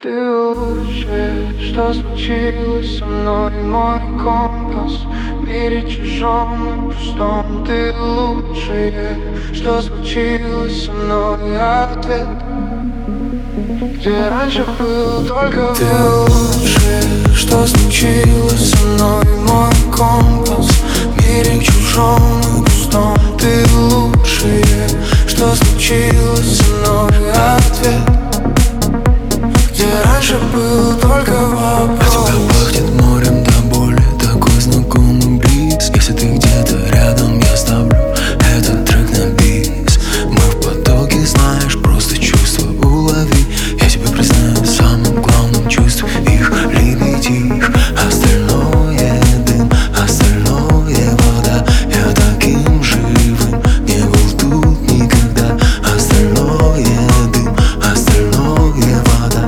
Ты лучшее, что случилось со мной, мой компас в мире чужом и пустом. Ты лучшее, что случилось со мной, ответ, где раньше был только ты лучшее, что случилось со мной, мой компас в мире чужом и пустом. Ты лучшее, что случилось со мной, ответ, где раньше был только вопрос. От тебя пахнет морем до боли, такой знакомый бриз. Если ты где-то рядом, я ставлю этот трек на бис. Мы в потоке, знаешь, просто чувства улови. Я тебе признаю в самом главном чувстве их лебедишь. Остальное дым, остальное вода. Я таким живым не был тут никогда. Остальное дым, остальное вода.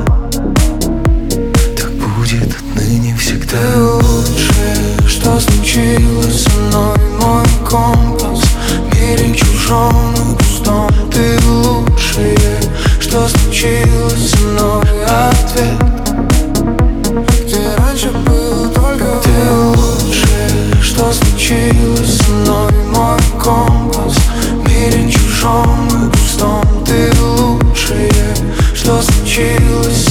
Будет отныне всегда. Ты лучшее, что случилось со мной, мой компас в мире чужом и пустом. Ты лучшее, что случилось со мной, ответ, где раньше был только ты лучшее, что случилось со мной, мой компас в мире чужом и пустом. Ты лучшее, что случилось